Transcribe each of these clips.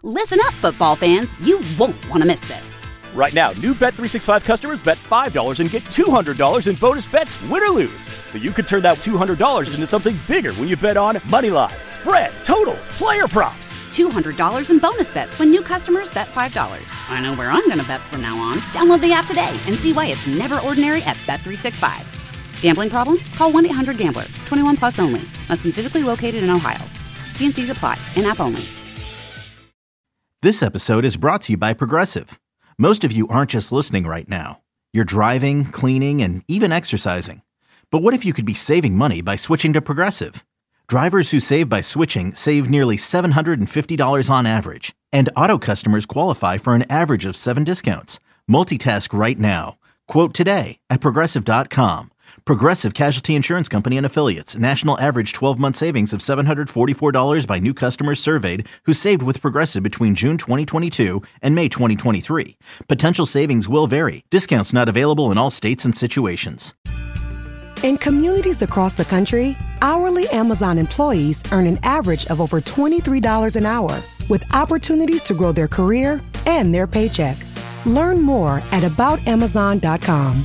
Listen up, football fans. You won't want to miss this. Right now, new Bet365 customers bet $5 and get $200 in bonus bets, win or lose. So you could turn that $200 into something bigger when you bet on money line, spread, totals, player props. $200 in bonus bets when new customers bet $5. I know where I'm going to bet from now on. Download the app today and see why it's never ordinary at Bet365. Gambling problem? Call 1-800-GAMBLER. 21 plus only. Must be physically located in Ohio. T&Cs apply. In-app only. This episode is brought to you by Progressive. Most of you aren't just listening right now. You're driving, cleaning, and even exercising. But what if you could be saving money by switching to Progressive? Drivers who save by switching save nearly $750 on average. And auto customers qualify for an average of 7 discounts. Multitask right now. Quote today at Progressive.com. Progressive Casualty Insurance Company and Affiliates. National average 12-month savings of $744 by new customers surveyed who saved with Progressive between June 2022 and May 2023. Potential savings will vary. Discounts not available in all states and situations. In communities across the country, hourly Amazon employees earn an average of over $23 an hour, with opportunities to grow their career and their paycheck. Learn more at aboutamazon.com.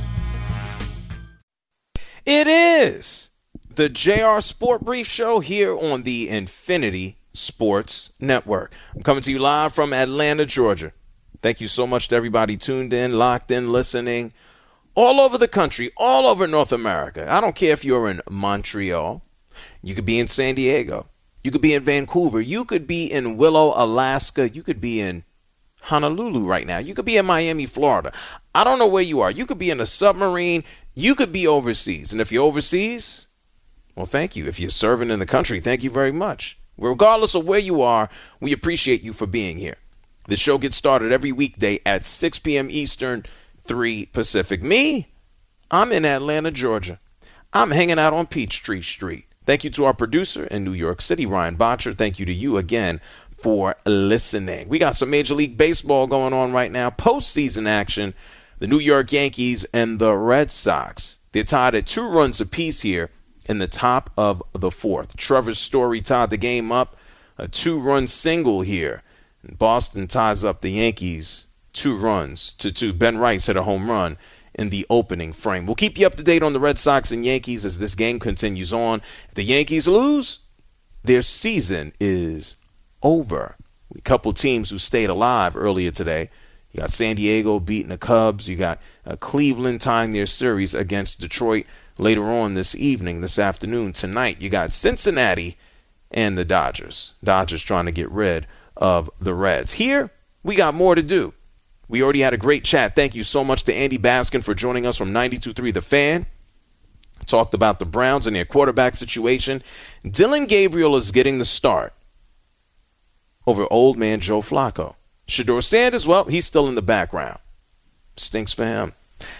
It is the JR Sport Brief Show here on the Infinity Sports Network. I'm coming to you live from Atlanta, Georgia. Thank you so much to everybody tuned in, locked in, listening all over the country, all over North America. I don't care if you're in Montreal. You could be in San Diego. You could be in Vancouver. You could be in Willow, Alaska. You could be in Honolulu right now. You could be in Miami, Florida. I don't know where you are. You could be in a submarine. You could be overseas. And if you're overseas, well, thank you. If you're serving in the country, thank you very much. Regardless of where you are, we appreciate you for being here. The show gets started every weekday at 6 p.m. Eastern, 3 Pacific. Me, I'm in Atlanta, Georgia. I'm hanging out on Peachtree Street. Thank you to our producer in New York City, Ryan Botcher. Thank you to you again for listening. We got some Major League Baseball going on right now. Postseason action. The New York Yankees and the Red Sox. They're tied at 2 runs apiece here in the top of the 4th. Trevor Story tied the game up. A 2-run single here. And Boston ties up the Yankees 2 runs to 2. Ben Rice hit a home run in the opening frame. We'll keep you up to date on the Red Sox and Yankees as this game continues on. If the Yankees lose, their season is over. A couple teams who stayed alive earlier today. You got San Diego beating the Cubs. You got Cleveland tying their series against Detroit later on this evening, this afternoon, tonight. You got Cincinnati and the Dodgers. Dodgers trying to get rid of the Reds. Here, we got more to do. We already had a great chat. Thank you so much to Andy Baskin for joining us from 92.3 The Fan. Talked about the Browns and their quarterback situation. Dillon Gabriel is getting the start over old man Joe Flacco. Shedeur Sanders, well, he's still in the background. Stinks for him.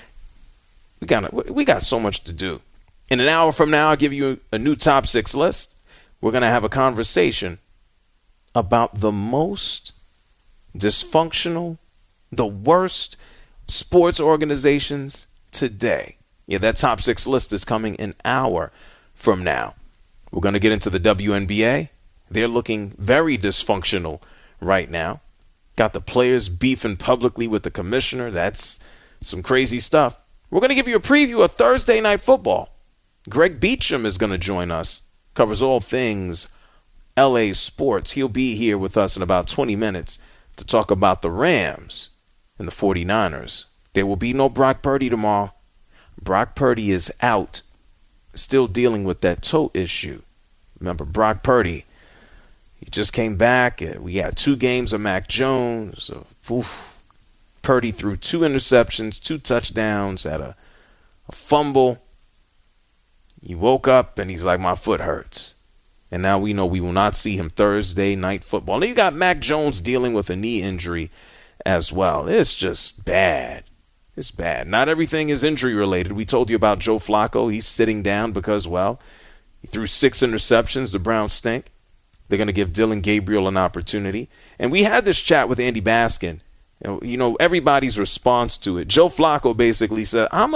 We got so much to do. In an hour from now, I'll give you a new top 6 list. We're going to have a conversation about the most dysfunctional, the worst sports organizations today. Yeah, that top 6 list is coming an hour from now. We're going to get into the WNBA. They're looking very dysfunctional right now. Got the players beefing publicly with the commissioner. That's some crazy stuff. We're going to give you a preview of Thursday Night Football. Greg Beacham is going to join us. Covers all things LA sports. He'll be here with us in about 20 minutes to talk about the Rams and the 49ers. There will be no Brock Purdy tomorrow. Brock Purdy is out, still dealing with that toe issue. Remember, Brock Purdy, he just came back. We had 2 games of Mac Jones. Purdy threw 2 interceptions, 2 touchdowns, had a fumble. He woke up and he's like, my foot hurts. And now we know we will not see him Thursday Night Football. Then you got Mac Jones dealing with a knee injury as well. It's just bad. It's bad. Not everything is injury related. We told you about Joe Flacco. He's sitting down because, well, he threw 6 interceptions. The Browns stink. They're going to give Dillon Gabriel an opportunity. And we had this chat with Andy Baskin. You know, everybody's response to it. Joe Flacco basically said, I'm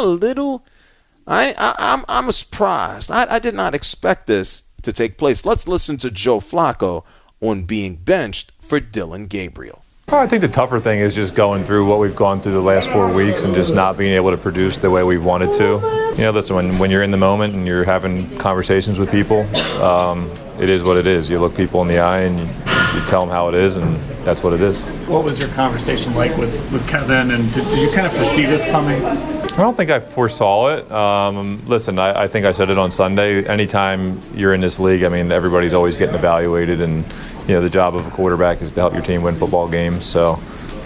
surprised. I did not expect this to take place. Let's listen to Joe Flacco on being benched for Dillon Gabriel. Well, I think the tougher thing is just going through what we've gone through the last 4 weeks and just not being able to produce the way we've wanted to. You know, listen, when you're in the moment and you're having conversations with people, it is what it is. You look people in the eye and you tell them how it is, and that's what it is. What was your conversation like with Kevin, and did you kind of foresee this coming? I don't think I foresaw it. Listen, I think I said it on Sunday. Anytime you're in this league, I mean, everybody's always getting evaluated, and you know the job of a quarterback is to help your team win football games. So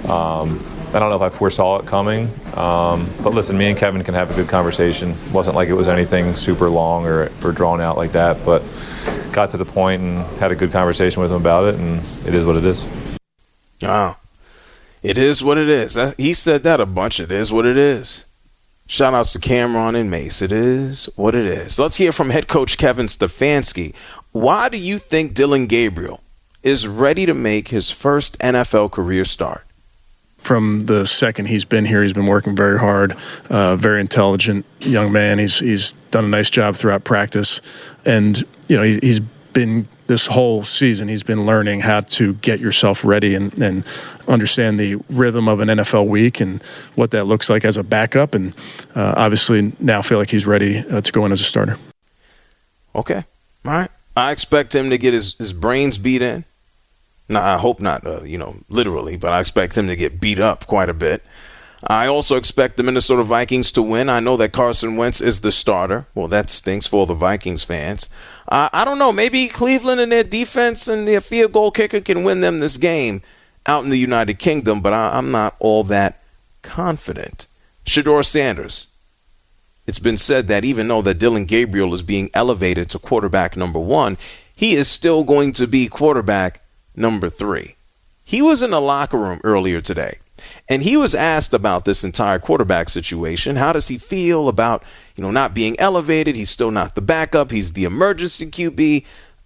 I don't know if I foresaw it coming, but listen, me and Kevin can have a good conversation. It wasn't like it was anything super long or drawn out like that, but got to the point and had a good conversation with him about it, and it is what it is. Oh, it is what it is. He said that a bunch. It is what it is. Shout outs to Cameron and Mace. It is what it is. Let's hear from head coach Kevin Stefanski. Why do you think Dillon Gabriel is ready to make his first NFL career start? From the second he's been here, he's been working very hard, very intelligent young man. He's done a nice job throughout practice. And, you know, he's been this whole season, he's been learning how to get yourself ready and understand the rhythm of an NFL week and what that looks like as a backup. And obviously now feel like he's ready to go in as a starter. Okay. All right. I expect him to get his brains beat in. No, I hope not, literally, but I expect him to get beat up quite a bit. I also expect the Minnesota Vikings to win. I know that Carson Wentz is the starter. Well, that stinks for all the Vikings fans. I don't know. Maybe Cleveland and their defense and their field goal kicker can win them this game out in the United Kingdom, but I'm not all that confident. Shedeur Sanders. It's been said that even though that Dillon Gabriel is being elevated to quarterback number 1, he is still going to be quarterback number 3. He was in the locker room earlier today, and he was asked about this entire quarterback situation. How does he feel about, not being elevated? He's still not the backup. He's the emergency QB.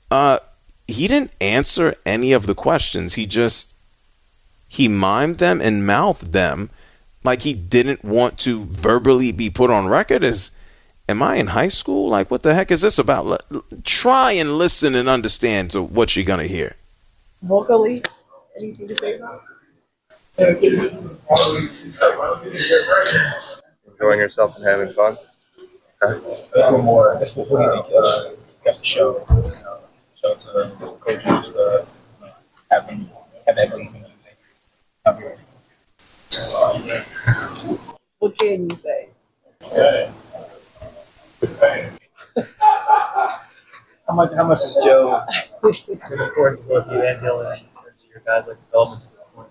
He didn't answer any of the questions. He mimed them and mouthed them like he didn't want to verbally be put on record. Am I in high school? Like, what the heck is this about? Try and listen and understand to what you're going to hear. Vocally, anything to say about it? Enjoying yourself and having fun. Okay. That's one more. That's what do you think you have to show? Show to the coaches just to have that belief in you. What can you say? How much is Joe important to both you and Dillon in terms of your guys' development to this point?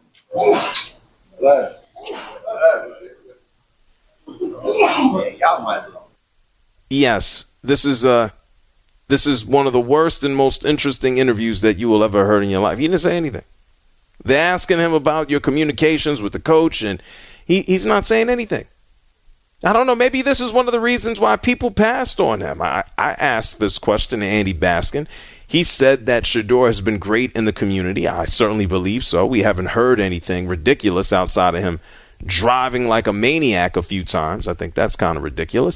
Yes, this is one of the worst and most interesting interviews that you will ever heard in your life. He didn't say anything. They're asking him about your communications with the coach, and he's not saying anything. I don't know. Maybe this is one of the reasons why people passed on him. I asked this question to Andy Baskin. He said that Shedeur has been great in the community. I certainly believe so. We haven't heard anything ridiculous outside of him driving like a maniac a few times. I think that's kind of ridiculous.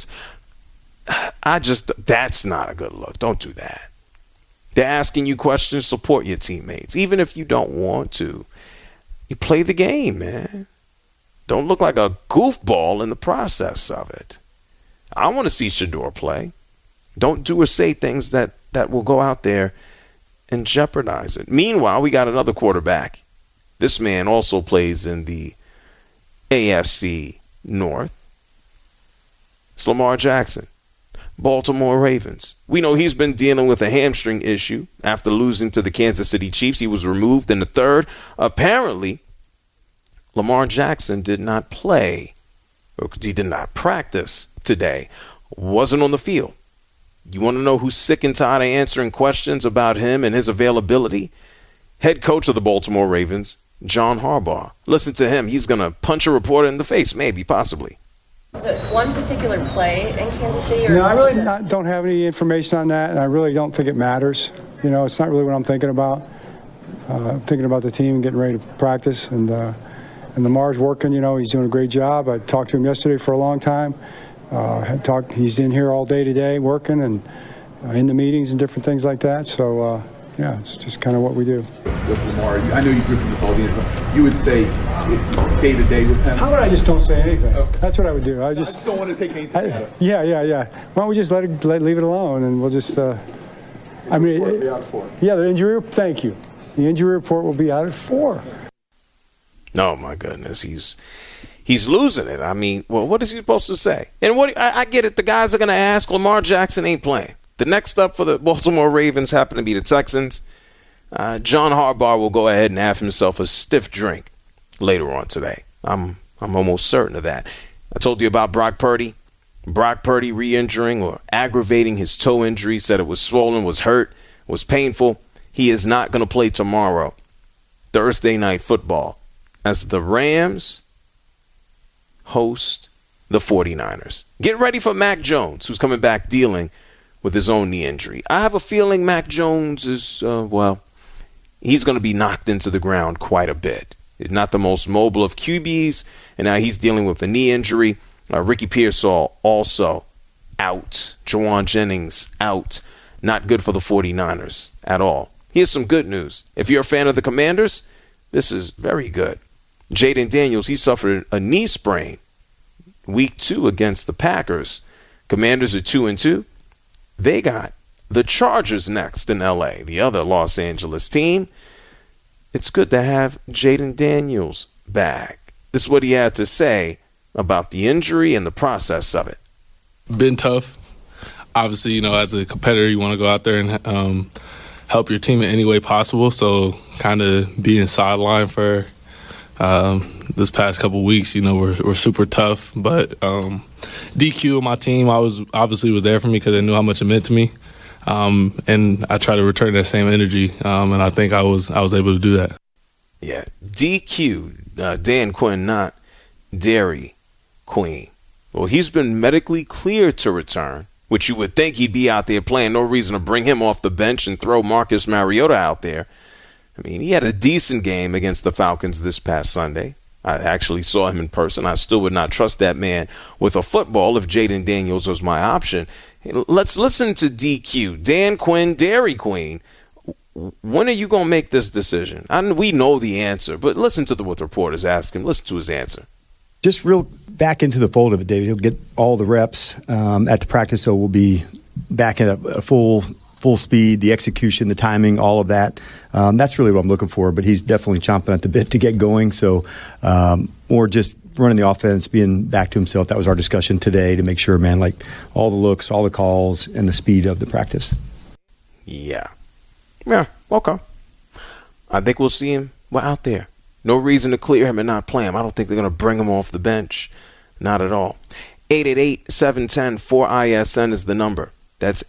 That's not a good look. Don't do that. They're asking you questions. Support your teammates. Even if you don't want to, you play the game, man. Don't look like a goofball in the process of it. I want to see Shedeur play. Don't do or say things that will go out there and jeopardize it. Meanwhile, we got another quarterback. This man also plays in the AFC North. It's Lamar Jackson, Baltimore Ravens. We know he's been dealing with a hamstring issue after losing to the Kansas City Chiefs. He was removed in the third. Apparently, Lamar Jackson did not play, or he did not practice today, wasn't on the field. You want to know who's sick and tired of answering questions about him and his availability? Head coach of the Baltimore Ravens, John Harbaugh. Listen to him. He's going to punch a reporter in the face, maybe, possibly. Is it one particular play in Kansas City? Or no, I really don't have any information on that, and I really don't think it matters. It's not really what I'm thinking about. I'm thinking about the team getting ready to practice, and Lamar's working, he's doing a great job. I talked to him yesterday for a long time. He's in here all day today working and in the meetings and different things like that. So, yeah, it's just kind of what we do. With Lamar, I know you grew from the Falcons, but you would say day to day with him. How about I just don't say anything? Okay. That's what I would do. I just don't want to take anything out of it. Yeah. Why don't we just leave it alone, and we'll just. Be out 4. Yeah, the injury. Thank you. The injury report will be out at 4. Oh my goodness, he's losing it. I mean, well, what is he supposed to say? And I get it. The guys are going to ask. Lamar Jackson ain't playing. The next up for the Baltimore Ravens happen to be the Texans. John Harbaugh will go ahead and have himself a stiff drink later on today. I'm almost certain of that. I told you about Brock Purdy. Brock Purdy re-injuring or aggravating his toe injury. Said it was swollen, was hurt, was painful. He is not going to play tomorrow, Thursday Night Football, as the Rams host the 49ers. Get ready for Mac Jones, who's coming back dealing with his own knee injury. I have a feeling Mac Jones is, he's going to be knocked into the ground quite a bit. He's not the most mobile of QBs, and now he's dealing with a knee injury. Ricky Pearsall also out. Jawan Jennings out. Not good for the 49ers at all. Here's some good news. If you're a fan of the Commanders, this is very good. Jaden Daniels, he suffered a knee sprain week 2 against the Packers. Commanders are 2-2. They got the Chargers next in L.A., the other Los Angeles team. It's good to have Jaden Daniels back. This is what he had to say about the injury and the process of it. Been tough. Obviously, as a competitor, you want to go out there and help your team in any way possible. So kind of being sidelined for this past couple weeks, we're super tough. But DQ and my team, was there for me because they knew how much it meant to me. And I try to return that same energy, and I think I was able to do that. Yeah, DQ, Dan Quinn, not Dairy Queen. Well, he's been medically cleared to return, which you would think he'd be out there playing. No reason to bring him off the bench and throw Marcus Mariota out there. I mean, he had a decent game against the Falcons this past Sunday. I actually saw him in person. I still would not trust that man with a football if Jaden Daniels was my option. Let's listen to DQ, Dan Quinn, Dairy Queen. When are you going to make this decision? We know the answer, but listen to what the reporters ask him. Listen to his answer. Just real back into the fold of it, David. He'll get all the reps at the practice, so we'll be back at a full speed, the execution, the timing, all of that. That's really what I'm looking for, but he's definitely chomping at the bit to get going. So, or just running the offense, being back to himself. That was our discussion today to make sure, man, like all the looks, all the calls, and the speed of the practice. Yeah, okay. I think we'll see him out there. No reason to clear him and not play him. I don't think they're going to bring him off the bench. Not at all. 888-710-4ISN is the number. That's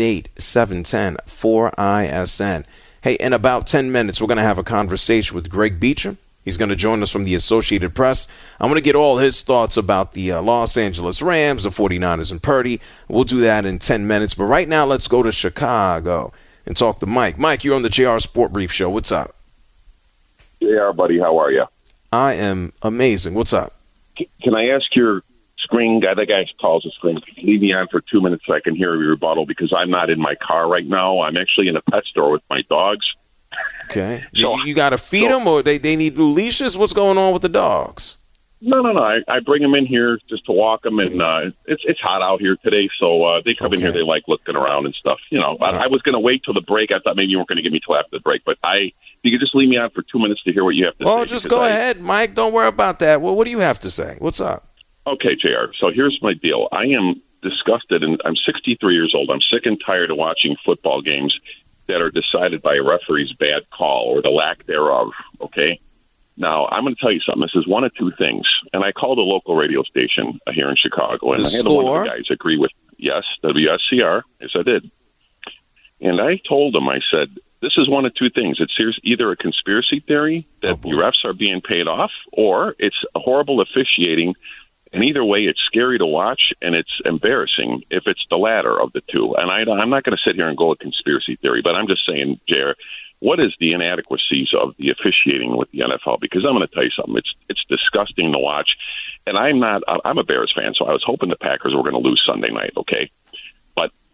888-710-4ISN. Hey, in about 10 minutes, we're going to have a conversation with Greg Beacham. He's going to join us from the Associated Press. I'm going to get all his thoughts about the Los Angeles Rams, the 49ers, and Purdy. We'll do that in 10 minutes. But right now, let's go to Chicago and talk to Mike. Mike, you're on the JR Sport Brief Show. What's up? JR, buddy, how are you? I am amazing. What's up? Can I ask your screen guy, that guy calls the screen, leave me on for 2 minutes so I can hear your rebuttal because I'm not in my car right now. I'm actually in a pet store with my dogs. Okay. So, you got to feed them or they need new leashes? What's going on with the dogs? No. I bring them in here just to walk them, and it's hot out here today, so they come in here. They like looking around and stuff. I was going to wait till the break. I thought maybe you weren't going to get me till after the break, but you could just leave me on for 2 minutes to hear what you have to say. Oh, just go ahead, Mike. Don't worry about that. Well, what do you have to say? What's up? Okay, JR. So here's my deal. I am disgusted, and I'm 63 years old. I'm sick and tired of watching football games that are decided by a referee's bad call or the lack thereof, okay? Now, I'm going to tell you something. This is one of two things. And I called a local radio station here in Chicago, and I had one of the guys agree with, yes, WSCR. Yes, I did. And I told him, I said, this is one of two things. It's either a conspiracy theory that the refs are being paid off, or it's a horrible officiating. And either way, it's scary to watch, and it's embarrassing if it's the latter of the two. And I'm not going to sit here and go with conspiracy theory, but I'm just saying, JR, what is the inadequacies of the officiating with the NFL? Because I'm going to tell you something. It's disgusting to watch. And I'm a Bears fan, so I was hoping the Packers were going to lose Sunday night, okay? But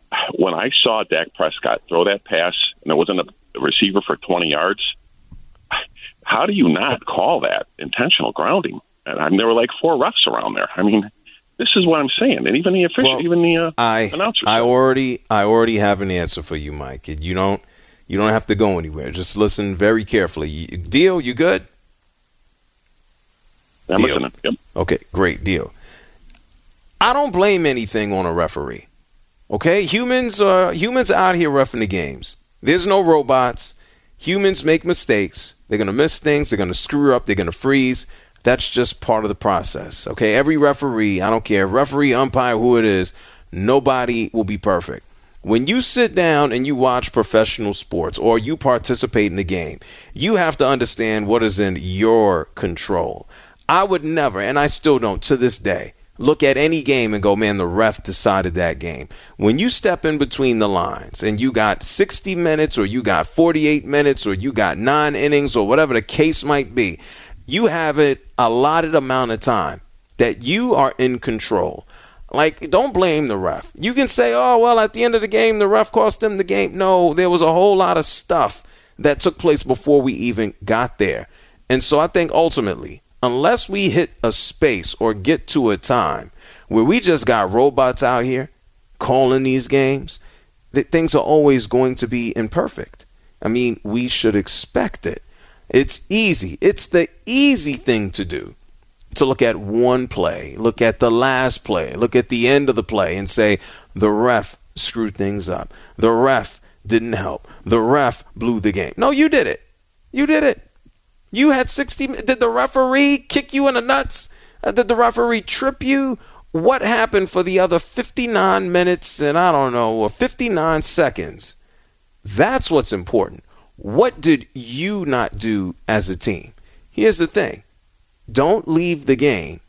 when I saw Dak Prescott throw that pass and it wasn't a receiver for 20 yards, how do you not call that intentional grounding? And there were like 4 refs around there. I mean, this is what I'm saying. And even the official, announcers. I already have an answer for you, Mike. You don't have to go anywhere. Just listen very carefully. Deal, you good? I'm listening. Yep. Okay, great deal. I don't blame anything on a referee. Okay, humans out here reffing the games. There's no robots. Humans make mistakes. They're gonna miss things. They're gonna screw up. They're gonna freeze. That's just part of the process. Okay, every referee, I don't care, referee, umpire, who it is, nobody will be perfect. When you sit down and you watch professional sports or you participate in the game, you have to understand what is in your control. I would never, and I still don't to this day, look at any game and go, man, the ref decided that game. When you step in between the lines and you got 60 minutes or you got 48 minutes or you got 9 innings or whatever the case might be, you have it allotted amount of time that you are in control. Like, don't blame the ref. You can say, oh, well, at the end of the game, the ref cost them the game. No, there was a whole lot of stuff that took place before we even got there. And so I think ultimately, unless we hit a space or get to a time where we just got robots out here calling these games, that things are always going to be imperfect. I mean, we should expect it. It's easy. It's the easy thing to do, to look at one play, look at the last play, look at the end of the play and say, the ref screwed things up. The ref didn't help. The ref blew the game. No, you did it. You did it. You had 60. Did the referee kick you in the nuts? Did the referee trip you? What happened for the other 59 minutes and or 59 seconds? That's what's important. What did you not do as a team? Here's the thing. Don't leave the game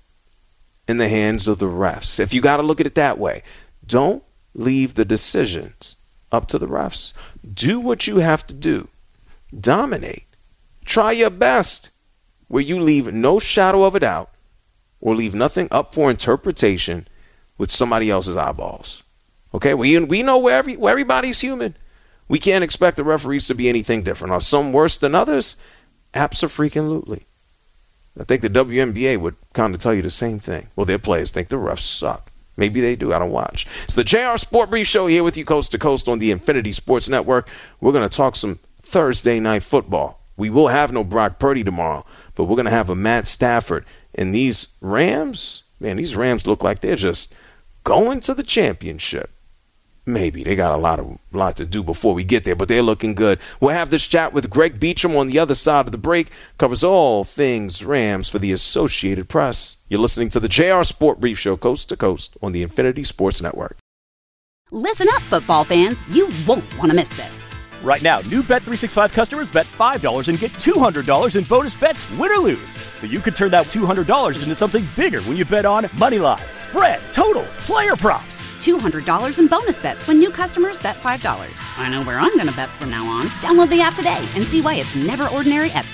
in the hands of the refs. If you got to look at it that way, don't leave the decisions up to the refs. Do what you have to do. Dominate. Try your best where you leave no shadow of a doubt or leave nothing up for interpretation with somebody else's eyeballs. Okay? We know where everybody's human. We can't expect the referees to be anything different. Are some worse than others? Abso-freaking-lutely. I think the WNBA would kind of tell you the same thing. Well, their players think the refs suck. Maybe they do. I don't watch. It's the JR Sport Brief Show here with you coast to coast on the Infinity Sports Network. We're going to talk some Thursday night football. We will have no Brock Purdy tomorrow, but we're going to have a Matt Stafford. And these Rams, man, these Rams look like they're just going to the championship. Maybe they got a lot to do before we get there, but they're looking good. We'll have this chat with Greg Beacham on the other side of the break. Covers all things Rams for the Associated Press. You're listening to the JR Sport Brief Show, coast to coast on the Infinity Sports Network. Listen up, football fans. You won't want to miss this. Right now, new Bet365 customers bet $5 and get $200 in bonus bets, win or lose. So you could turn that $200 into something bigger when you bet on Moneyline, spread, totals, player props. $200 in bonus bets when new customers bet $5. I know where I'm going to bet from now on. Download the app today and see why it's never ordinary at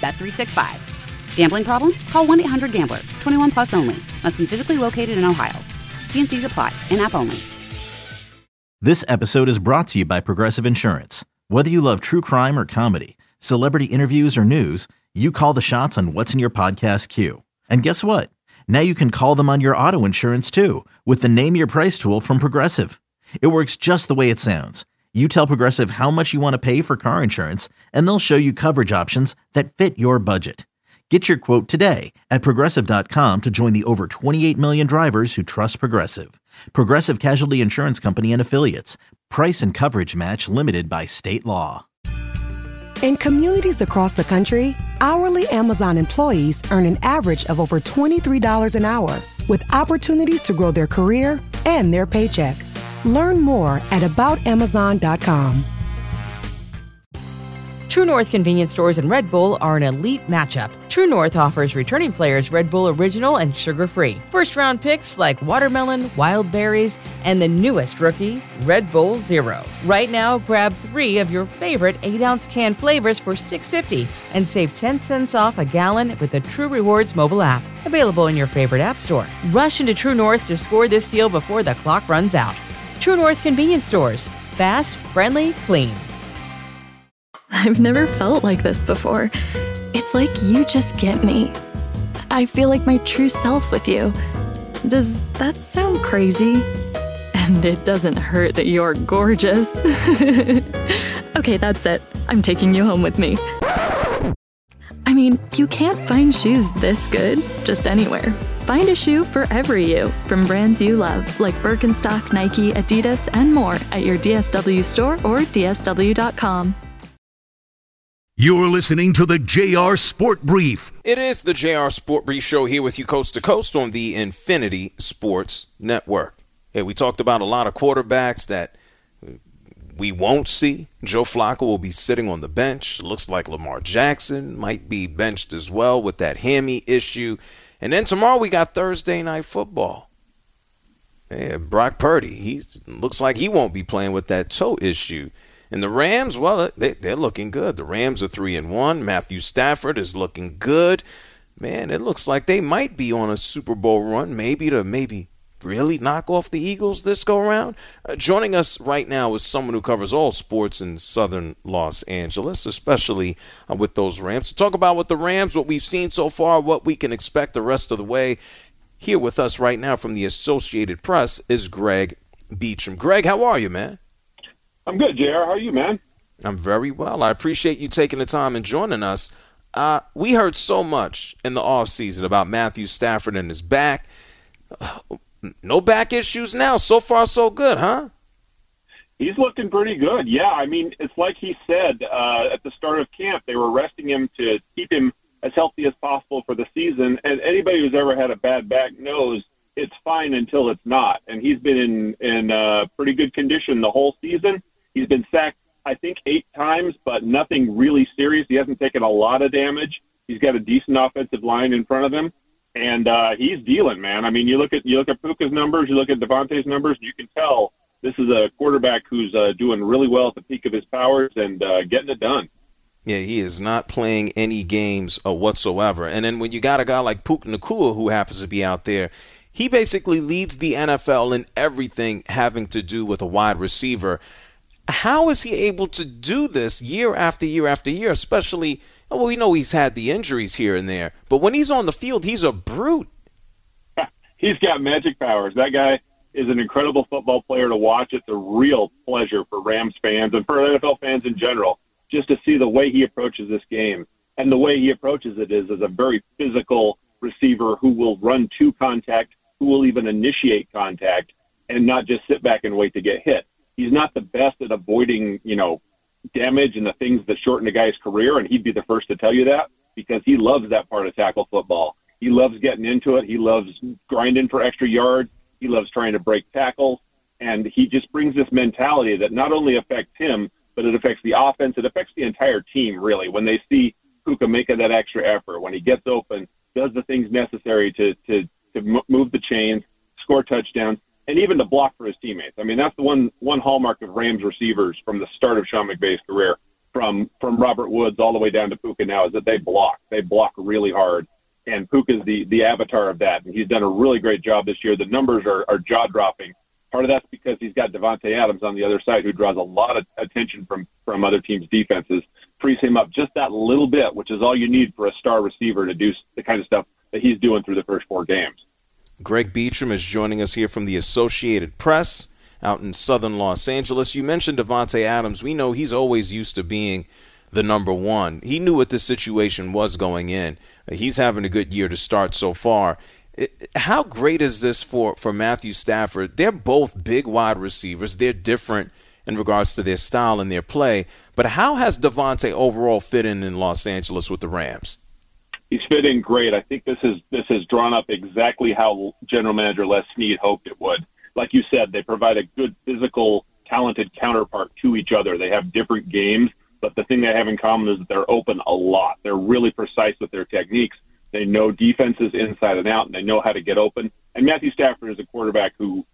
Bet365. Gambling problem? Call 1-800-GAMBLER. 21 plus only. Must be physically located in Ohio. T&Cs apply. In-app only. This episode is brought to you by Progressive Insurance. Whether you love true crime or comedy, celebrity interviews or news, you call the shots on what's in your podcast queue. And guess what? Now you can call them on your auto insurance too with the Name Your Price tool from Progressive. It works just the way it sounds. You tell Progressive how much you want to pay for car insurance, and they'll show you coverage options that fit your budget. Get your quote today at Progressive.com to join the over 28 million drivers who trust Progressive. Progressive Casualty Insurance Company and Affiliates. Price and coverage match limited by state law. In communities across the country, hourly Amazon employees earn an average of over $23 an hour, with opportunities to grow their career and their paycheck. Learn more at aboutamazon.com. True North convenience stores and Red Bull are an elite matchup. True North offers returning players Red Bull Original and sugar-free. First-round picks like watermelon, wild berries, and the newest rookie, Red Bull Zero. Right now, grab 3 of your favorite 8-ounce can flavors for $6.50 and save 10 cents off a gallon with the True Rewards mobile app. Available in your favorite app store. Rush into True North to score this deal before the clock runs out. True North Convenience Stores. Fast, friendly, clean. I've never felt like this before. It's like you just get me. I feel like my true self with you. Does that sound crazy? And it doesn't hurt that you're gorgeous. Okay, that's it. I'm taking you home with me. I mean, you can't find shoes this good just anywhere. Find a shoe for every you from brands you love, like Birkenstock, Nike, Adidas, and more at your DSW store or DSW.com. You're listening to the JR Sport Brief. It is the JR Sport Brief show here with you coast to coast on the Infinity Sports Network. Hey, we talked about a lot of quarterbacks that we won't see. Joe Flacco will be sitting on the bench. Looks like Lamar Jackson might be benched as well with that hammy issue. And then tomorrow we got Thursday Night Football. Hey, Brock Purdy, he looks like he won't be playing with that toe issue. And the Rams, well, they're looking good. The Rams are 3-1. Matthew Stafford is looking good. Man, it looks like they might be on a Super Bowl run, maybe really knock off the Eagles this go-around. Joining us right now is someone who covers all sports in southern Los Angeles, especially with those Rams. To talk about with the Rams, what we've seen so far, what we can expect the rest of the way. Here with us right now from the Associated Press is Greg Beacham. Greg, how are you, man? I'm good, JR. How are you, man? I'm very well. I appreciate you taking the time and joining us. We heard so much in the offseason about Matthew Stafford and his back. No back issues now. So far, so good, huh? He's looking pretty good. Yeah, I mean, it's like he said at the start of camp, they were resting him to keep him as healthy as possible for the season. And anybody who's ever had a bad back knows it's fine until it's not. And he's been in pretty good condition the whole season. He's been sacked, I think, 8 times, but nothing really serious. He hasn't taken a lot of damage. He's got a decent offensive line in front of him. And he's dealing, man. I mean, you look at Puka's numbers, you look at Devontae's numbers, you can tell this is a quarterback who's doing really well at the peak of his powers and getting it done. Yeah, he is not playing any games whatsoever. And then when you got a guy like Puka Nacua who happens to be out there, he basically leads the NFL in everything having to do with a wide receiver. How is he able to do this year after year after year, especially – well, we know he's had the injuries here and there, but when he's on the field, he's a brute. He's got magic powers. That guy is an incredible football player to watch. It's a real pleasure for Rams fans and for NFL fans in general just to see the way he approaches this game. And the way he approaches it is as a very physical receiver who will run to contact, who will even initiate contact, and not just sit back and wait to get hit. He's not the best at avoiding, damage and the things that shorten a guy's career, and he'd be the first to tell you that because he loves that part of tackle football. He loves getting into it. He loves grinding for extra yards. He loves trying to break tackles, and he just brings this mentality that not only affects him, but it affects the offense. It affects the entire team, really, when they see Puka making that extra effort, when he gets open, does the things necessary to move the chains, score touchdowns, and even to block for his teammates. I mean, that's the one hallmark of Rams receivers from the start of Sean McVay's career, from Robert Woods all the way down to Puka now, is that they block. They block really hard, and Puka's the avatar of that, and he's done a really great job this year. The numbers are jaw-dropping. Part of that's because he's got Devontae Adams on the other side, who draws a lot of attention from other teams' defenses, frees him up just that little bit, which is all you need for a star receiver to do the kind of stuff that he's doing through the first 4 games. Greg Beacham is joining us here from the Associated Press out in southern Los Angeles. You mentioned Devontae Adams. We know he's always used to being the number one. He knew what this situation was going in. He's having a good year to start so far. How great is this for Matthew Stafford? They're both big wide receivers. They're different in regards to their style and their play. But how has Devontae overall fit in Los Angeles with the Rams? He's fit in great. I think this has drawn up exactly how General Manager Les Snead hoped it would. Like you said, they provide a good physical, talented counterpart to each other. They have different games, but the thing they have in common is that they're open a lot. They're really precise with their techniques. They know defenses inside and out, and they know how to get open. And Matthew Stafford is a quarterback who,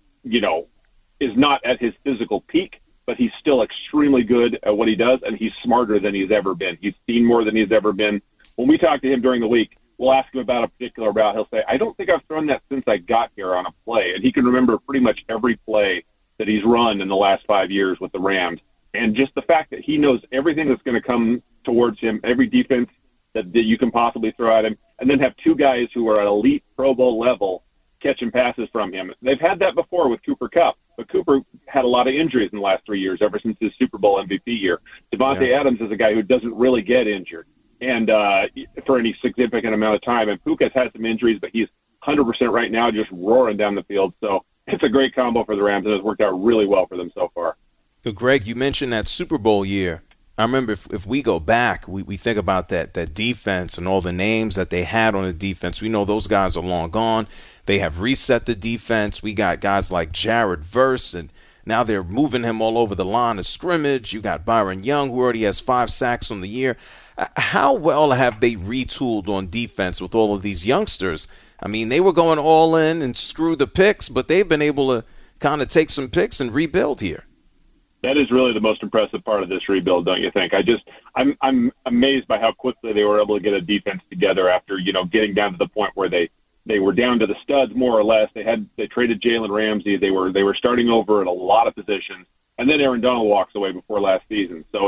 is not at his physical peak, but he's still extremely good at what he does, and he's smarter than he's ever been. He's seen more than he's ever been. When we talk to him during the week, we'll ask him about a particular route. He'll say, I don't think I've thrown that since I got here on a play. And he can remember pretty much every play that he's run in the last 5 years with the Rams. And just the fact that he knows everything that's going to come towards him, every defense that you can possibly throw at him, and then have two guys who are at elite Pro Bowl level catching passes from him. They've had that before with Cooper Kupp, but Cooper had a lot of injuries in the last 3 years, ever since his Super Bowl MVP year. Devontae Adams is a guy who doesn't really get injured and for any significant amount of time. And Puka's had some injuries, but he's 100% right now, just roaring down the field. So it's a great combo for the Rams, and it's worked out really well for them so far. So Greg, you mentioned that Super Bowl year. I remember if we go back, we think about that defense and all the names that they had on the defense. We know those guys are long gone. They have reset the defense. We got guys like Jared Verse, and now they're moving him all over the line of scrimmage. You got Byron Young, who already has 5 sacks on the year. How well have they retooled on defense with all of these youngsters? I mean, they were going all in and screw the picks, but they've been able to kind of take some picks and rebuild here. That is really the most impressive part of this rebuild, don't you think? I'm amazed by how quickly they were able to get a defense together after, getting down to the point where they were down to the studs more or less. They traded Jalen Ramsey. They were starting over at a lot of positions, and then Aaron Donald walks away before last season. So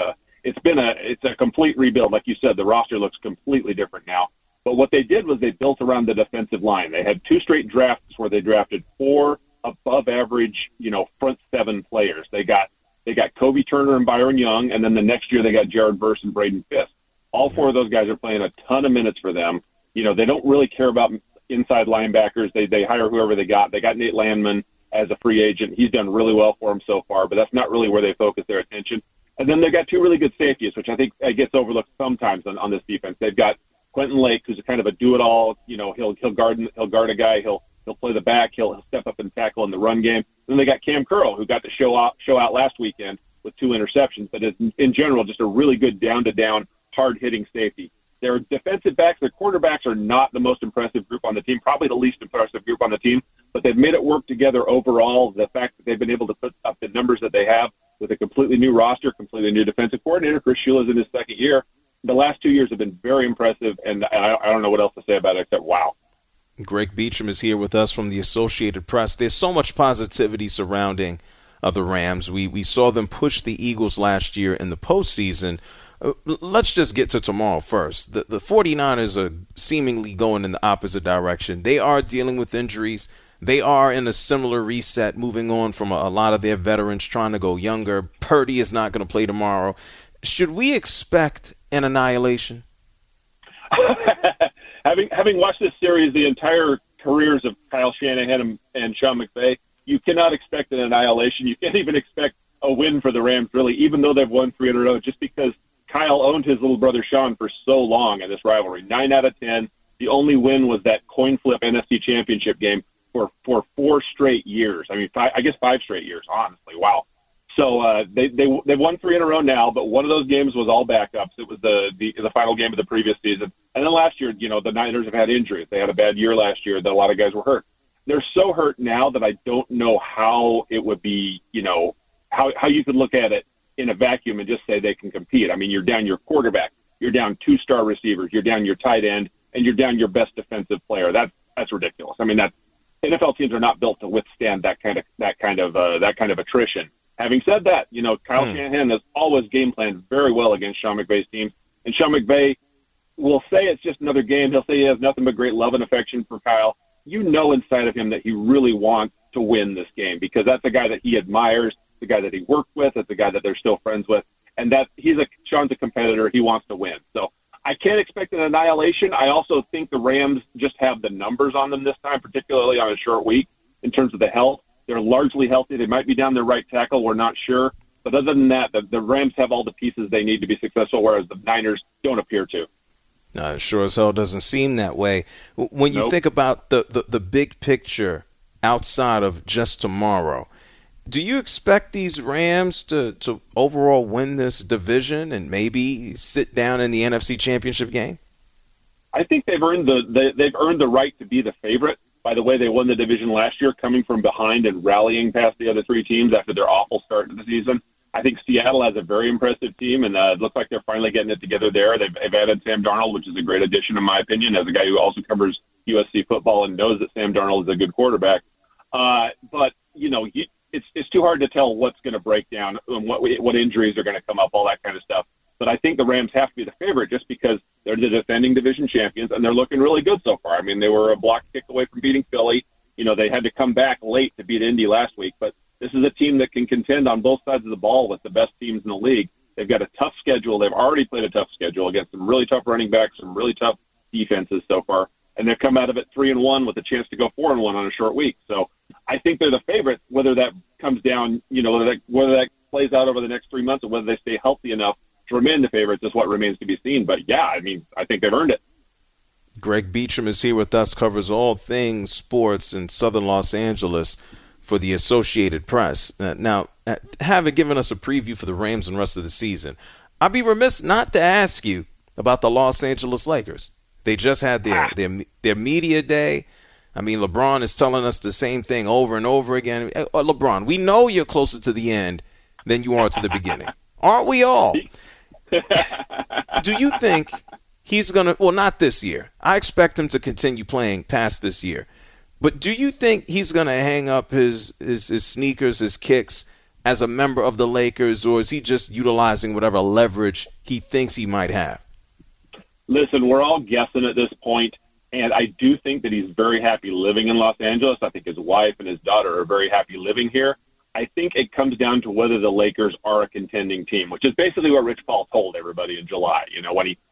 it's a complete rebuild. Like you said, the roster looks completely different now. But what they did was they built around the defensive line. They had 2 straight drafts where they drafted 4 above average, front 7 players. They got Kobe Turner and Byron Young, and then the next year they got Jared Verse and Braden Fisk. All 4 of those guys are playing a ton of minutes for them. They don't really care about inside linebackers. They hire whoever they got. They got Nate Landman as a free agent. He's done really well for them so far, but that's not really where they focus their attention. And then they've got 2 really good safeties, which I think gets overlooked sometimes on this defense. They've got Quentin Lake, who's a kind of a do-it-all. He'll guard a guy. He'll play the back. He'll step up and tackle in the run game. Then they got Cam Curl, who got to show out last weekend with 2 interceptions, but is in general just a really good down-to-down, hard-hitting safety. Their defensive backs, their quarterbacks are not the most impressive group on the team, probably the least impressive group on the team, but they've made it work together overall. The fact that they've been able to put up the numbers that they have with a completely new roster, completely new defensive coordinator. Chris Shula's in his 2nd year. The last 2 years have been very impressive, and I don't know what else to say about it except wow. Greg Beacham is here with us from the Associated Press. There's so much positivity surrounding the Rams. We saw them push the Eagles last year in the postseason. Let's just get to tomorrow first. The 49ers are seemingly going in the opposite direction. They are dealing with injuries. They are in a similar reset, moving on from a lot of their veterans trying to go younger. Purdy is not going to play tomorrow. Should we expect an annihilation? Having watched this series, the entire careers of Kyle Shanahan and Sean McVay, you cannot expect an annihilation. You can't even expect a win for the Rams, really, even though they've won 3 in a row, just because Kyle owned his little brother Sean for so long in this rivalry. 9 out of 10. The only win was that coin flip NFC Championship game for 4 straight years. I mean, 5 straight years, honestly. Wow. So they've won 3 in a row now, but one of those games was all backups. It was the final game of the previous season. And then last year, the Niners have had injuries. They had a bad year last year that a lot of guys were hurt. They're so hurt now that I don't know how it would be, how you could look at it in a vacuum and just say they can compete. I mean, you're down your quarterback, you're down 2 star receivers, you're down your tight end, and you're down your best defensive player. That's ridiculous. I mean, NFL teams are not built to withstand that kind of attrition. Having said that, Kyle Shanahan has always game planned very well against Sean McVay's teams, and Sean McVay will say it's just another game. He'll say he has nothing but great love and affection for Kyle. Inside of him that he really wants to win this game because that's the guy that he admires, the guy that he worked with, it's the guy that they're still friends with, and that Sean's a competitor. He wants to win. So I can't expect an annihilation. I also think the Rams just have the numbers on them this time, particularly on a short week in terms of the health. They're largely healthy. They might be down their right tackle. We're not sure. But other than that, the Rams have all the pieces they need to be successful, whereas the Niners don't appear to. Sure as hell doesn't seem that way. When you think about the big picture outside of just tomorrow, do you expect these Rams to overall win this division and maybe sit down in the NFC Championship game? I think they've earned the right to be the favorite by the way they won the division last year, coming from behind and rallying past the other 3 teams after their awful start to the season. I think Seattle has a very impressive team, and it looks like they're finally getting it together there. They've added Sam Darnold, which is a great addition, in my opinion, as a guy who also covers USC football and knows that Sam Darnold is a good quarterback. But, it's too hard to tell what's going to break down and what injuries are going to come up, all that kind of stuff. But I think the Rams have to be the favorite just because they're the defending division champions, and they're looking really good so far. I mean, they were a block kick away from beating Philly. You know, they had to come back late to beat Indy last week, but this is a team that can contend on both sides of the ball with the best teams in the league. They've got a tough schedule. They've already played a tough schedule against some really tough running backs, some really tough defenses so far, and they've come out of it 3-1 with a chance to go 4-1 on a short week. So I think they're the favorites. Whether that comes down, you know, whether that plays out over the next 3 months or whether they stay healthy enough to remain the favorites is what remains to be seen. But, yeah, I mean, I think they've earned it. Greg Beacham is here with us, covers all things sports in southern Los Angeles for the Associated Press. Now, having given us a preview for the Rams and rest of the season, I'd be remiss not to ask you about the Los Angeles Lakers. They just had their media day. I mean, LeBron is telling us the same thing over and over again. LeBron, we know you're closer to the end than you are to the beginning. Aren't we all? Do you think he's going to – well, not this year. I expect him to continue playing past this year. But do you think he's going to hang up his sneakers, his kicks as a member of the Lakers, or is he just utilizing whatever leverage he thinks he might have? Listen, we're all guessing at this point, and I do think that he's very happy living in Los Angeles. I think his wife and his daughter are very happy living here. I think it comes down to whether the Lakers are a contending team, which is basically what Rich Paul told everybody in July, you know, when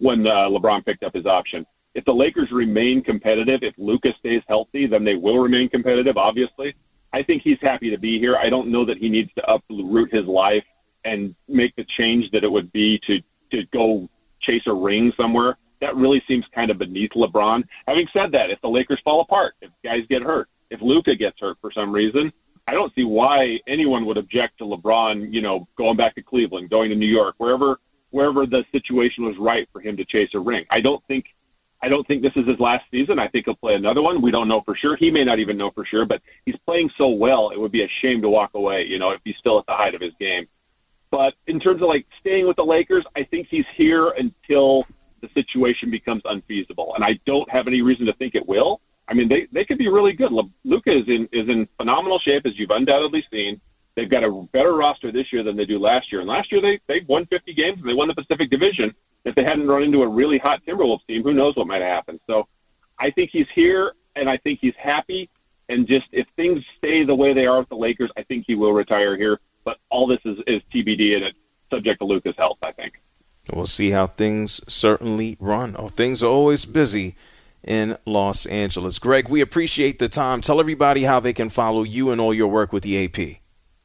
LeBron picked up his option. If the Lakers remain competitive, if Luka stays healthy, then they will remain competitive, obviously. I think he's happy to be here. I don't know that he needs to uproot his life and make the change that it would be to go chase a ring somewhere. That really seems kind of beneath LeBron. Having said that, if the Lakers fall apart, if guys get hurt, if Luka gets hurt for some reason, I don't see why anyone would object to LeBron, you know, going back to Cleveland, going to New York, wherever the situation was right for him to chase a ring. I don't think this is his last season. I think he'll play another one. We don't know for sure. He may not even know for sure, but he's playing so well, it would be a shame to walk away, you know, if he's still at the height of his game. But in terms of, like, staying with the Lakers, I think he's here until the situation becomes unfeasible. And I don't have any reason to think it will. I mean, they could be really good. Luka is in phenomenal shape, as you've undoubtedly seen. They've got a better roster this year than they do last year. And last year they won 50 games and they won the Pacific Division. If they hadn't run into a really hot Timberwolves team, who knows what might happen. So I think he's here, and I think he's happy. And just if things stay the way they are with the Lakers, I think he will retire here. But all this is TBD, and it's subject to Luka's health, I think. We'll see how things certainly run. Oh, things are always busy in Los Angeles. Greg, we appreciate the time. Tell everybody how they can follow you and all your work with the AP.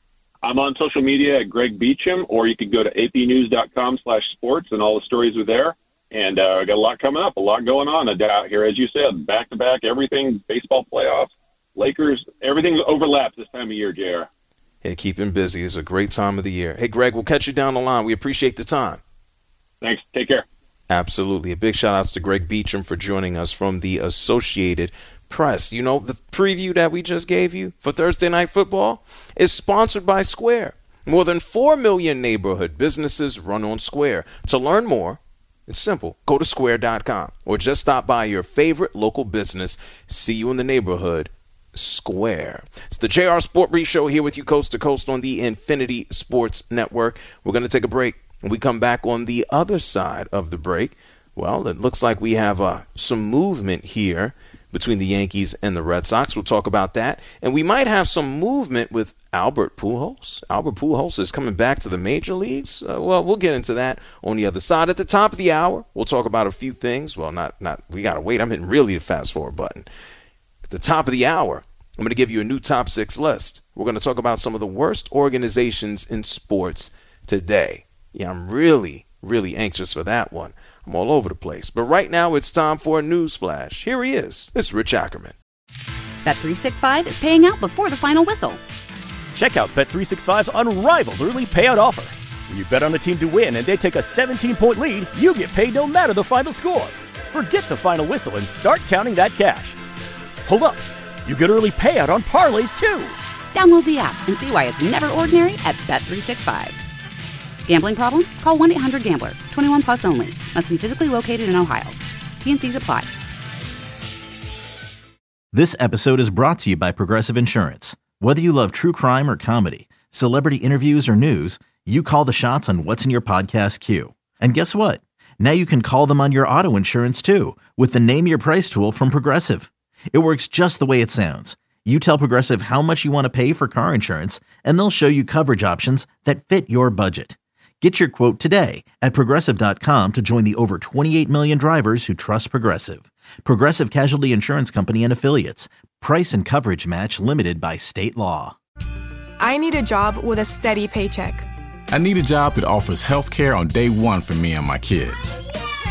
I'm on social media at Greg Beacham, or you can go to apnews.com/sports, and all the stories are there. And I got a lot coming up, a lot going on out here, as you said, back-to-back, everything, baseball playoffs, Lakers, everything overlaps this time of year, JR. Hey, keep him busy. It's a great time of the year. Hey, Greg, we'll catch you down the line. We appreciate the time. Thanks. Take care. Absolutely. A big shout-out to Greg Beacham for joining us from the Associated Press. You know, the preview that we just gave you for Thursday Night Football is sponsored by Square. More than 4 million neighborhood businesses run on Square. To learn more, it's simple. Go to square.com or just stop by your favorite local business. See you in the neighborhood. Square. It's the JR Sport Brief Show here with you coast to coast on the Infinity Sports Network. We're going to take a break. When we come back on the other side of the break, well, it looks like we have some movement here between the Yankees and the Red Sox. We'll talk about that. And we might have some movement with Albert Pujols. Albert Pujols is coming back to the major leagues. Well, we'll get into that on the other side. At the top of the hour, we'll talk about a few things. Well, not we got to wait. I'm hitting really the fast forward button. At the top of the hour, I'm going to give you a new top 6 list. We're going to talk about some of the worst organizations in sports today. Yeah, I'm really, really anxious for that one. I'm all over the place. But right now, it's time for a news flash. Here he is. It's Rich Ackerman. Bet365 is paying out before the final whistle. Check out Bet365's unrivaled early payout offer. When you bet on a team to win and they take a 17-point lead, you get paid no matter the final score. Forget the final whistle and start counting that cash. Hold up. You get early payout on parlays, too. Download the app and see why it's never ordinary at Bet365. Gambling problem? Call 1-800-GAMBLER. 21 plus only. Must be physically located in Ohio. T&Cs apply. This episode is brought to you by Progressive Insurance. Whether you love true crime or comedy, celebrity interviews or news, you call the shots on what's in your podcast queue. And guess what? Now you can call them on your auto insurance too with the Name Your Price tool from Progressive. It works just the way it sounds. You tell Progressive how much you want to pay for car insurance, and they'll show you coverage options that fit your budget. Get your quote today at Progressive.com to join the over 28 million drivers who trust Progressive. Progressive Casualty Insurance Company and Affiliates. Price and coverage match limited by state law. I need a job with a steady paycheck. I need a job that offers health care on day one for me and my kids.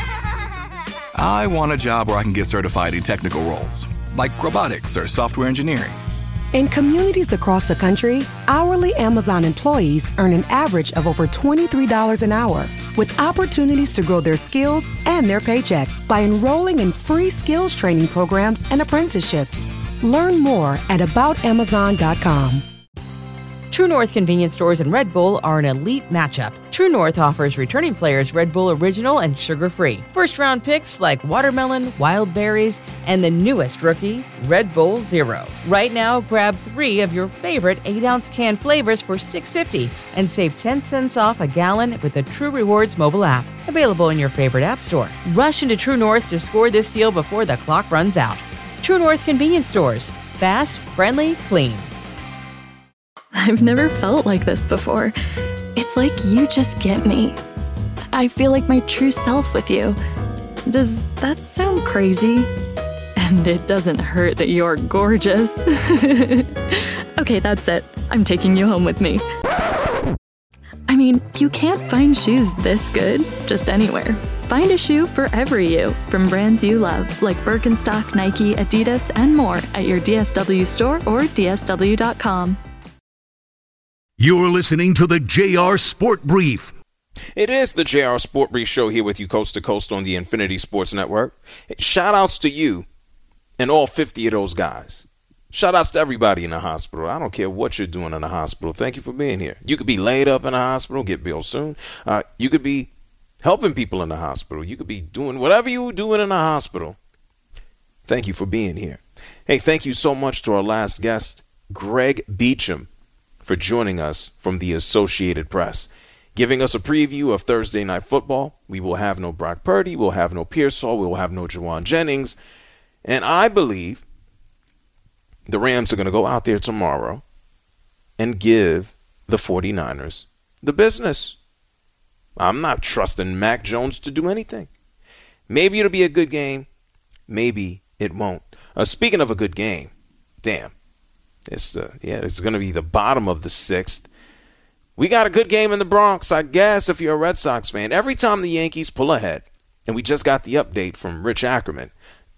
I want a job where I can get certified in technical roles, like robotics or software engineering. In communities across the country, hourly Amazon employees earn an average of over $23 an hour, with opportunities to grow their skills and their paycheck by enrolling in free skills training programs and apprenticeships. Learn more at aboutamazon.com. True North convenience stores and Red Bull are an elite matchup. True North offers returning players Red Bull Original and sugar-free. First-round picks like watermelon, wild berries, and the newest rookie, Red Bull Zero. Right now, grab 3 of your favorite 8-ounce can flavors for $6.50 and save 10 cents off a gallon with the True Rewards mobile app. Available in your favorite app store. Rush into True North to score this deal before the clock runs out. True North convenience stores. Fast, friendly, clean. I've never felt like this before. It's like you just get me. I feel like my true self with you. Does that sound crazy? And it doesn't hurt that you're gorgeous. Okay, that's it. I'm taking you home with me. I mean, you can't find shoes this good just anywhere. Find a shoe for every you from brands you love, like Birkenstock, Nike, Adidas, and more at your DSW store or DSW.com. You're listening to the JR Sport Brief. It is the JR Sport Brief show here with you coast to coast on the Infinity Sports Network. Shout outs to you and all 50 of those guys. Shout outs to everybody in the hospital. I don't care what you're doing in the hospital. Thank you for being here. You could be laid up in the hospital, get billed soon. You could be helping people in the hospital. You could be doing whatever you were doing in the hospital. Thank you for being here. Hey, thank you so much to our last guest, Greg Beacham, for joining us from the Associated Press, giving us a preview of Thursday Night Football. We will have no Brock Purdy, we'll have no Pearsall, we'll have no Jawan Jennings, and I believe the Rams are going to go out there tomorrow and give the 49ers the business. I'm not trusting Mac Jones to do anything. Maybe it'll be a good game, maybe it won't. Speaking of a good game, damn. It's going to be the bottom of the 6th. We got a good game in the Bronx, I guess, if you're a Red Sox fan. Every time the Yankees pull ahead, and we just got the update from Rich Ackerman,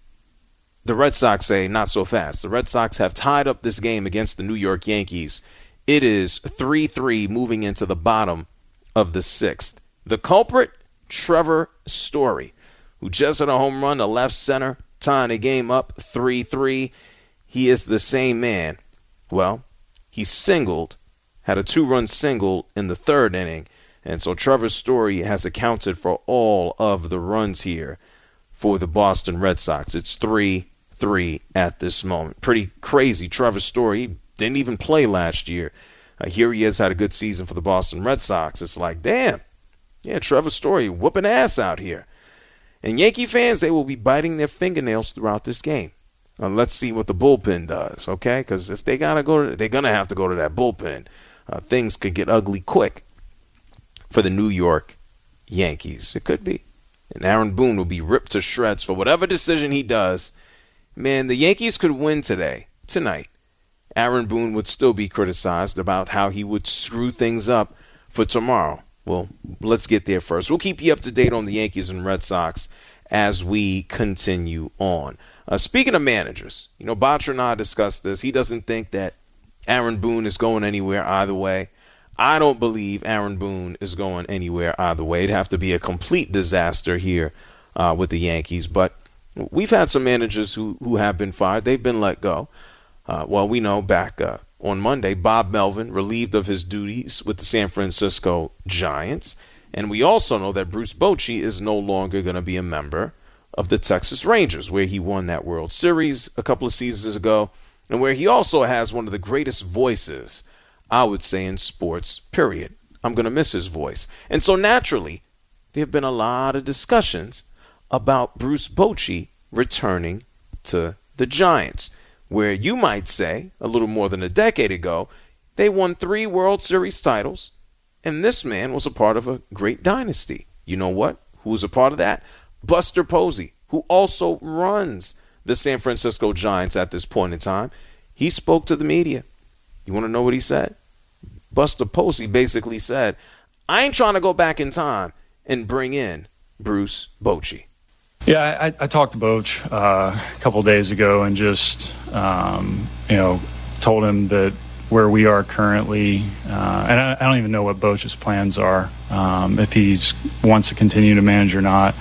the Red Sox say, not so fast. The Red Sox have tied up this game against the New York Yankees. It is 3-3 moving into the bottom of the 6th. The culprit, Trevor Story, who just hit a home run to left center, tying the game up 3-3. He is the same man. Well, he singled, had a 2-run single in the 3rd inning, and so Trevor Story has accounted for all of the runs here for the Boston Red Sox. It's 3-3 at this moment. Pretty crazy. Trevor Story didn't even play last year. Here he has had a good season for the Boston Red Sox. It's like, damn, yeah, Trevor Story whooping ass out here. And Yankee fans, they will be biting their fingernails throughout this game. Let's see what the bullpen does, okay? Because if they gotta go, they're gonna have to go to that bullpen. Things could get ugly quick for the New York Yankees. It could be, and Aaron Boone will be ripped to shreds for whatever decision he does. Man, the Yankees could win tonight. Aaron Boone would still be criticized about how he would screw things up for tomorrow. Well, let's get there first. We'll keep you up to date on the Yankees and Red Sox as we continue on. Speaking of managers, Batra and I discussed this. He doesn't think that Aaron Boone is going anywhere either way. I don't believe Aaron Boone is going anywhere either way. It'd have to be a complete disaster here with the Yankees. But we've had some managers who have been fired. They've been let go. We know back on Monday, Bob Melvin relieved of his duties with the San Francisco Giants. And we also know that Bruce Bochy is no longer going to be a member of the Texas Rangers, where he won that World Series a couple of seasons ago. and where he also has one of the greatest voices, I would say, in sports, period. I'm going to miss his voice. And so naturally, there have been a lot of discussions about Bruce Bochy returning to the Giants, where you might say a little more than a decade ago, they won 3 World Series titles, and this man was a part of a great dynasty. You know what? Who was a part of that? Buster Posey, who also runs the San Francisco Giants at this point in time. He spoke to the media. You want to know what he said? Buster Posey basically said, I ain't trying to go back in time and bring in Bruce Bochy. Yeah, I talked to Boch a couple days ago and just, told him that where we are currently, and I don't even know what Boch's plans are, if he wants to continue to manage or not.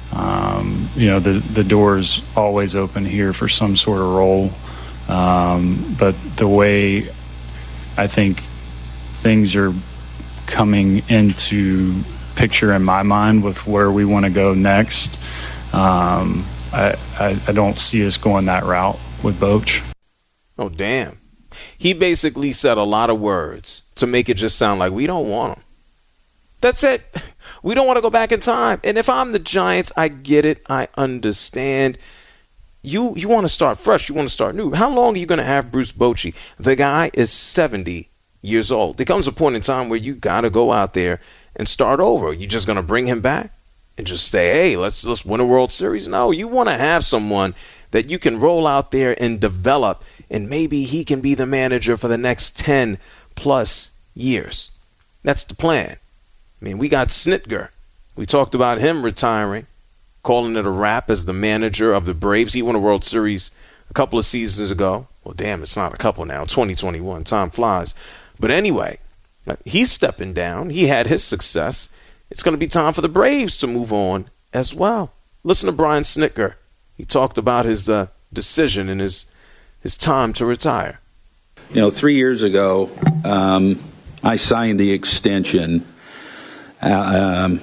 The door's always open here for some sort of role. But the way I think things are coming into picture in my mind with where we want to go next, I don't see us going that route with Boch. Oh, damn. He basically said a lot of words to make it just sound like we don't want him. That's it. We don't want to go back in time. And if I'm the Giants, I get it. I understand. You want to start fresh. You want to start new. How long are you going to have Bruce Bochy? The guy is 70 years old. There comes a point in time where you got to go out there and start over. You're just going to bring him back and just say, hey, let's win a World Series? No, you want to have someone that you can roll out there and develop, and maybe he can be the manager for the next 10 plus years. That's the plan. I mean, we got Snitker. We talked about him retiring, calling it a wrap as the manager of the Braves. He won a World Series a couple of seasons ago. Well, damn, it's not a couple now. 2021. Time flies. But anyway, he's stepping down. He had his success. It's going to be time for the Braves to move on as well. Listen to Brian Snitker. He talked about his decision and his time to retire. 3 years ago, I signed the extension. And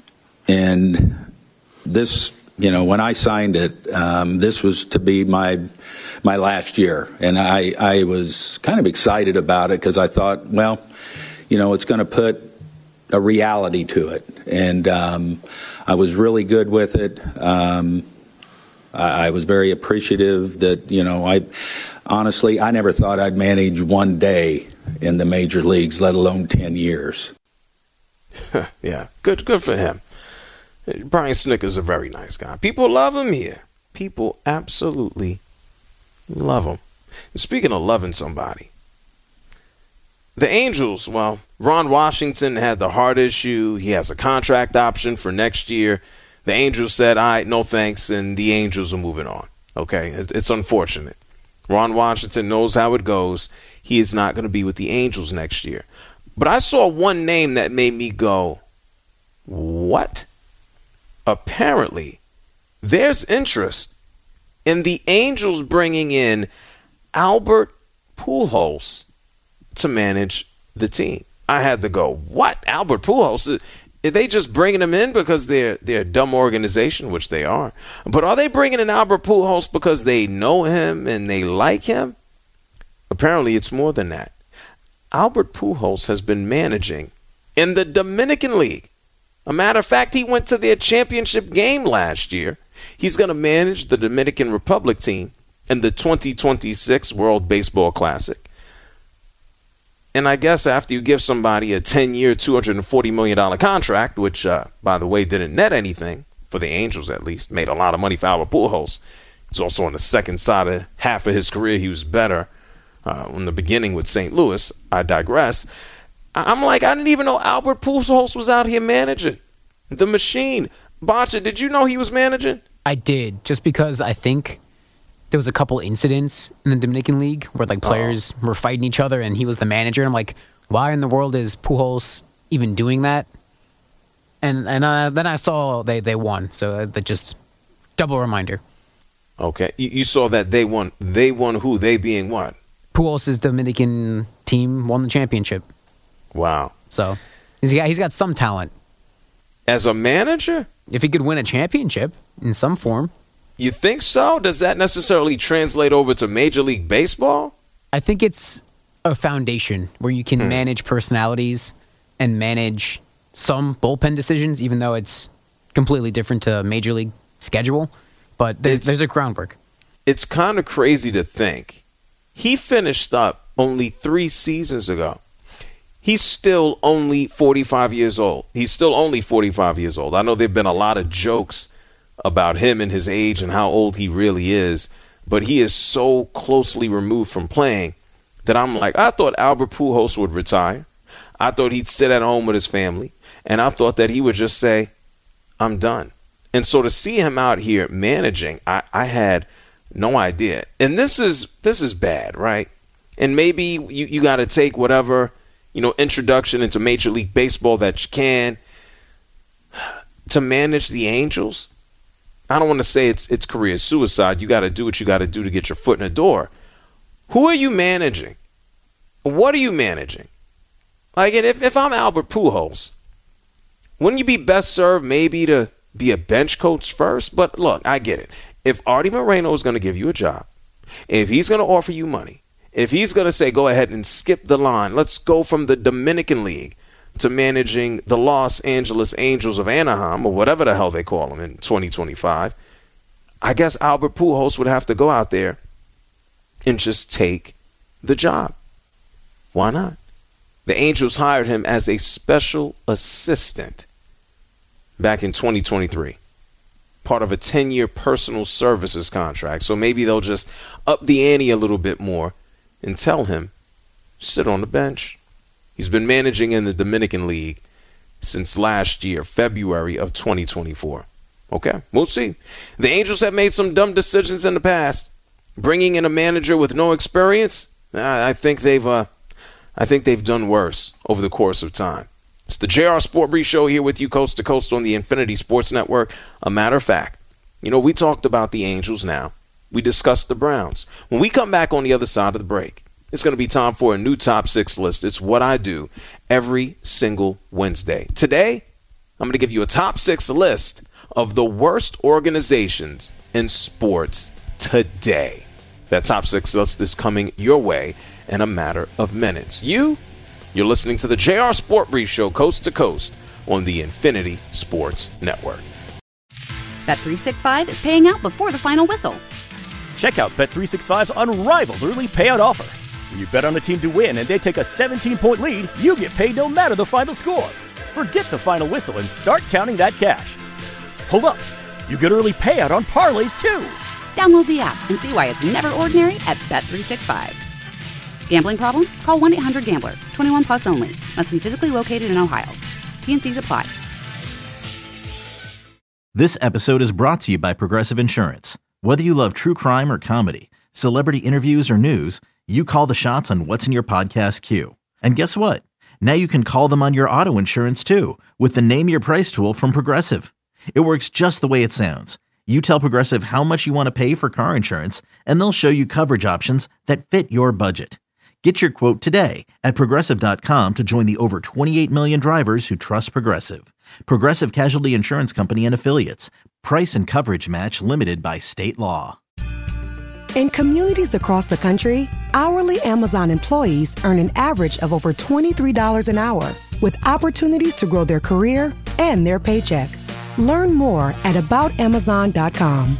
this, when I signed it, this was to be my last year. And I was kind of excited about it because I thought, well, it's going to put a reality to it. And I was really good with it. I was very appreciative that, I never thought I'd manage one day in the major leagues, let alone 10 years. Yeah, good for him. Brian Snitker's a very nice guy. People love him here. People absolutely love him. And speaking of loving somebody, the Angels, well, Ron Washington had the heart issue. He has a contract option for next year. The Angels said, all right, no thanks, and the Angels are moving on. Okay, it's unfortunate. Ron Washington knows how it goes. He is not going to be with the Angels next year. But I saw one name that made me go, what? Apparently, there's interest in the Angels bringing in Albert Pujols to manage the team. I had to go, what? Albert Pujols? Are they just bringing him in because they're a dumb organization, which they are? But are they bringing in Albert Pujols because they know him and they like him? Apparently, it's more than that. Albert Pujols has been managing in the Dominican League. A matter of fact, he went to their championship game last year. He's going to manage the Dominican Republic team in the 2026 World Baseball Classic. And I guess after you give somebody a 10-year, $240 million contract, which, by the way, didn't net anything, for the Angels at least, made a lot of money for Albert Pujols. He's also on the second side of half of his career. He was better in the beginning with St. Louis. I digress. I'm like, I didn't even know Albert Pujols was out here managing the machine. Bacha, did you know he was managing? I did, just because I think there was a couple incidents in the Dominican League where players were fighting each other and he was the manager. And I'm like, why in the world is Pujols even doing that? And then I saw they won, so that just double reminder. Okay, you saw that they won. They won who? They being what? Pujols' Dominican team won the championship. Wow. So he's got some talent. As a manager? If he could win a championship in some form. You think so? Does that necessarily translate over to Major League Baseball? I think it's a foundation where you can manage personalities and manage some bullpen decisions, even though it's completely different to Major League schedule. But there's a groundwork. It's kind of crazy to think. He finished up only 3 seasons ago. He's still only 45 years old. He's still only 45 years old. I know there have been a lot of jokes about him and his age and how old he really is, but he is so closely removed from playing that I'm like, I thought Albert Pujols would retire. I thought he'd sit at home with his family, and I thought that he would just say, I'm done. And so to see him out here managing, I had no idea. And this is bad, right? And maybe you got to take whatever, introduction into Major League Baseball that you can to manage the Angels. I don't want to say it's career suicide. You got to do what you got to do to get your foot in the door. Who are you managing? What are you managing? Like, if I'm Albert Pujols, wouldn't you be best served maybe to be a bench coach first? But look, I get it. If Artie Moreno is going to give you a job, if he's going to offer you money, if he's going to say, go ahead and skip the line, let's go from the Dominican League to managing the Los Angeles Angels of Anaheim, or whatever the hell they call them in 2025, I guess Albert Pujols would have to go out there and just take the job. Why not? The Angels hired him as a special assistant back in 2023, part of a 10-year personal services contract. So maybe they'll just up the ante a little bit more and tell him, sit on the bench. He's been managing in the Dominican League since last year, February of 2024. Okay, we'll see. The Angels have made some dumb decisions in the past. Bringing in a manager with no experience, I think they've done worse over the course of time. It's the JR Sport Brief Show here with you coast to coast on the Infinity Sports Network. A matter of fact, we talked about the Angels now. We discussed the Browns. When we come back on the other side of the break, it's going to be time for a new top 6 list. It's what I do every single Wednesday. Today, I'm going to give you a top 6 list of the worst organizations in sports today. That top 6 list is coming your way in a matter of minutes. You're listening to the JR Sport Brief Show coast to coast on the Infinity Sports Network. Bet365 is paying out before the final whistle. Check out Bet365's unrivaled early payout offer. When you bet on a team to win and they take a 17-point lead, you get paid no matter the final score. Forget the final whistle and start counting that cash. Hold up. You get early payout on parlays, too. Download the app and see why it's never ordinary at Bet365. Gambling problem? Call 1-800-GAMBLER. 21 plus only. Must be physically located in Ohio. T&Cs apply. This episode is brought to you by Progressive Insurance. Whether you love true crime or comedy, celebrity interviews or news, you call the shots on what's in your podcast queue. And guess what? Now you can call them on your auto insurance too with the Name Your Price tool from Progressive. It works just the way it sounds. You tell Progressive how much you want to pay for car insurance, and they'll show you coverage options that fit your budget. Get your quote today at Progressive.com to join the over 28 million drivers who trust Progressive. Progressive Casualty Insurance Company and Affiliates. Price and coverage match limited by state law. In communities across the country, hourly Amazon employees earn an average of over $23 an hour, with opportunities to grow their career and their paycheck. Learn more at aboutamazon.com.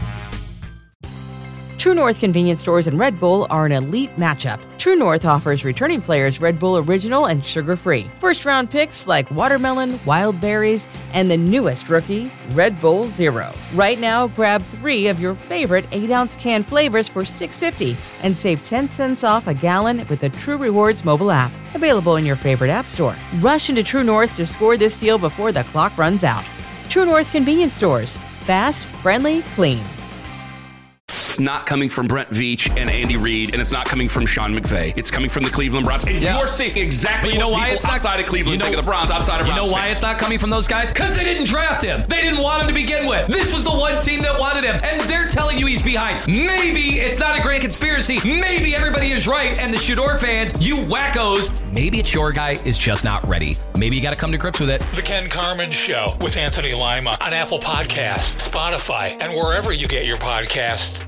True North convenience stores and Red Bull are an elite matchup. True North offers returning players Red Bull Original and sugar-free. First-round picks like watermelon, wild berries, and the newest rookie, Red Bull Zero. Right now, grab 3 of your favorite 8-ounce can flavors for $6.50 and save 10 cents off a gallon with the True Rewards mobile app. Available in your favorite app store. Rush into True North to score this deal before the clock runs out. True North convenience stores. Fast, friendly, clean. it's not coming from Brent Veach and Andy Reid, and it's not coming from Sean McVay. It's coming from the Cleveland Browns. And you're seeing exactly what people outside of Cleveland think of the Browns, outside of Browns. You know why fans. it's not coming from those guys? Because they didn't draft him. They didn't want him to begin with. This was the one team that wanted him, and they're telling you he's behind. Maybe it's not a grand conspiracy. Maybe everybody is right, and the Shador fans, you wackos, maybe it's your guy is just not ready. Maybe you got to come to grips with it. The Ken Carmen Show with Anthony Lima on Apple Podcasts, Spotify, and wherever you get your podcasts.